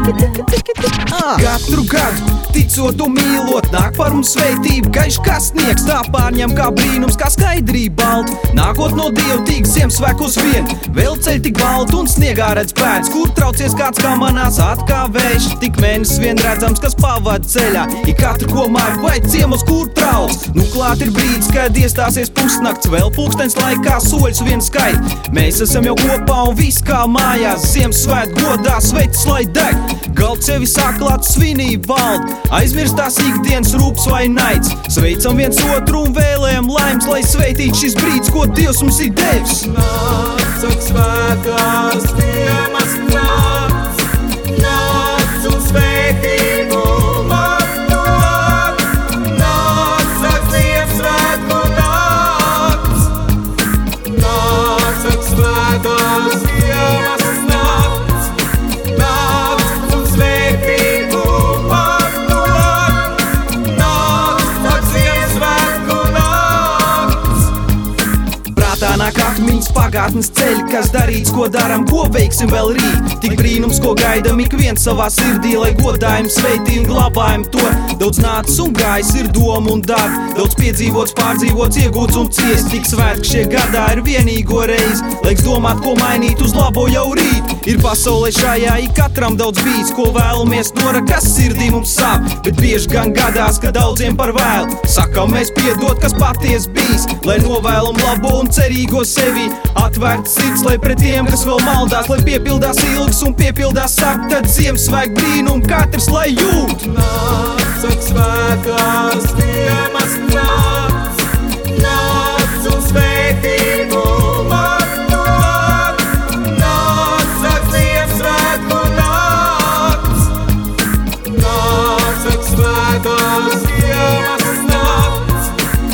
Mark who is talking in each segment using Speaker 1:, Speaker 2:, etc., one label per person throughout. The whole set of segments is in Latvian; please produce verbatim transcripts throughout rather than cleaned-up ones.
Speaker 1: Katru gadu, ticot un mīlot, nāk par mums sveitību, gaišs kā sniegs, tā pārņem kā brīnums, kā skaidrība balta. Nākot no Dieva tīk Ziemassvētkos vien, vēl ceļ tik baltu un sniegā redz pēc, kur traucies kāds kā manās atkā vējš. Tik mēnesis vien redzams, kas pavad ceļā, ik katru ko māju vai ciemos, kur trauc. Nu klāt ir brīdis, kad iestāsies pusnakts, vēl pulkstens laikā soļus vien skait. Mēs esam jau kopā un viss kā mājās, Ziemassvētku godā sveicis lai deg. Galds sevi saklāt svinību valda, aizmirstās ikdienas rūps vai naids. Sveicam viens otru un vēlējam laimes, lai sveitītu šis brīdis, ko Dievs mums ir devis.
Speaker 2: Nāc un svētās ziemas nakts, nāc un sveitību man dod. Nāc ak Ziemassvētku nakts, nāc ak svētās ziemas nakts, nāc un sveitību man dod. Nāc ak Ziemassvētku nakts.
Speaker 1: Prātā nāk atmiņas pagātnes ceļi, kas darīts, ko daram, ko veiksim vēl rīt. Tik brīnums, ko gaidam ik viens savā sirdī, lai godājam, sveitīm, glabājam to. Daudz nācis un gājis ir doma un darb, daudz piedzīvots, pārdzīvots, iegūts un ciest. Tik svētki šie gadā ir vienīgo reizi, laiks domāt, ko mainīt uz labo jau rīt. Ir pasaulē šajā ik katram daudz bijis, ko vēlamies nora, kas sirdī mums sāp, bet bieži gan gadās, ka daudziem par vēlu. Sakam mēs piedot, kas paties bijis, lai novēlam labo un cerīgo sevi. Atvērt sirds, lai pret tiem, kas vēl maldās, lai piepildās ilgas un piepildās sap, tad Ziemassvētku brīnumu katrs lai jūt.
Speaker 2: Nāc ak svētās ziemas nakts, nāc un sveitību man dod. Nāc ak Ziemassvētku nakts, nāc ak svētās ziemas nakts,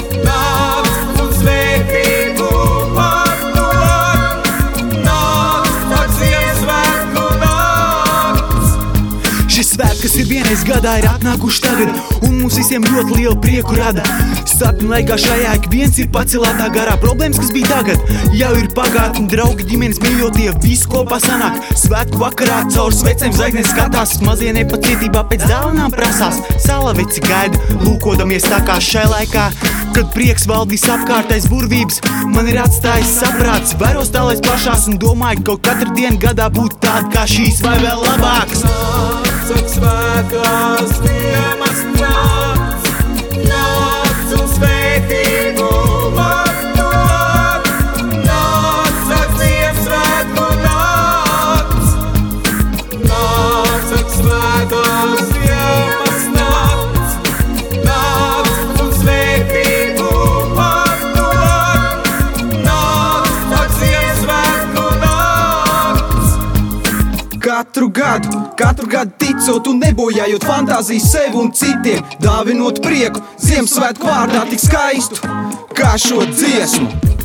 Speaker 2: nāc un sveitību man dod. Nāc ak Ziemassvētku nakts.
Speaker 3: Šis svētkas ir vienreiz gadā ir atnākuši tagad, un mums visiem ļoti lielu prieku rada. Sapņu laikā šajā ik viens ir pacelātā garā, problēmas, kas bija tagad, jau ir pagātni. Draugi, ģimenes, mīļotie, visi kopā sanāk. Svētku vakarā caur svecēm zvaigznes skatās, mazie nepacietībā pēc dāvanām prasās. Salaveci gaida, lūkodamies tā kā šai laikā, kad prieks valda visapkārtais burvības. Man ir atstājis saprāts, vairos tālais plašās un domāju, ka katru dienu gadā būtu tāda kā šīs vai vēl labāks.
Speaker 2: Nāc ak svētās ziemas nakts, nāc un sveitību man dod. Nāc ak Ziemassvētku nakts, nāc ak svētās ziemas nakts, nāc un sveitību man dod. Nāc ak Ziemassvētku nakts.
Speaker 1: Katru gadu, katru gadu ticot un nebojājot fantāziju sev un citiem, dāvinot prieku Ziemassvētku vārdā tik skaistu kā šo dziesmu.